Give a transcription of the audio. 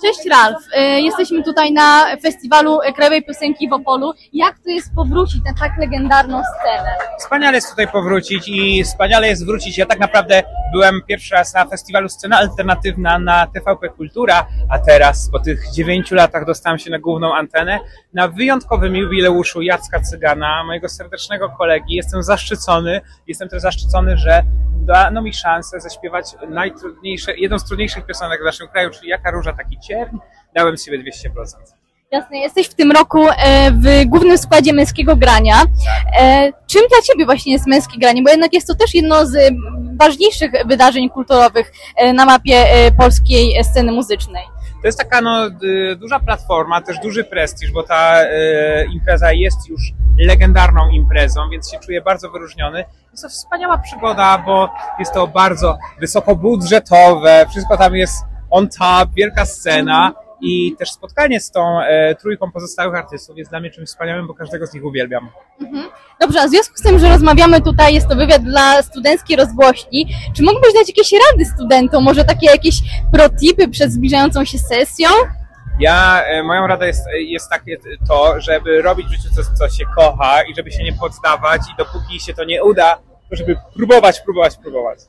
Cześć Ralf, jesteśmy tutaj na festiwalu Krajowej Piosenki w Opolu. Jak to jest powrócić na tak legendarną scenę? Wspaniale jest tutaj powrócić i wspaniale jest wrócić. Ja tak naprawdę byłem pierwszy raz na festiwalu Scena Alternatywna na TVP Kultura, a teraz po tych 9 latach dostałem się na główną antenę na wyjątkowym jubileuszu Jacka Cygana, mojego serdecznego kolegi. Jestem też zaszczycony, że dano mi szansę zaśpiewać jedną z trudniejszych piosenek w naszym kraju, czyli Jaka róża, taki cierń. Dałem z siebie 200%. Jasne, jesteś w tym roku w głównym składzie męskiego grania. Czym dla Ciebie właśnie jest męskie granie? Bo jednak jest to też jedno z ważniejszych wydarzeń kulturowych na mapie polskiej sceny muzycznej. To jest taka duża platforma, też duży prestiż, bo ta impreza jest już legendarną imprezą, więc się czuję bardzo wyróżniony. Jest to wspaniała przygoda, bo jest to bardzo wysokobudżetowe, wszystko tam jest on top, wielka scena i też spotkanie z tą trójką pozostałych artystów jest dla mnie czymś wspaniałym, bo każdego z nich uwielbiam. Dobrze, a w związku z tym, że rozmawiamy tutaj, jest to wywiad dla studenckiej rozgłośni, czy mógłbyś dać jakieś rady studentom, może takie jakieś pro-tipy przed zbliżającą się sesją? Moją radą jest takie to, żeby robić w życiu coś, co się kocha i żeby się nie poddawać i dopóki się to nie uda, to żeby próbować.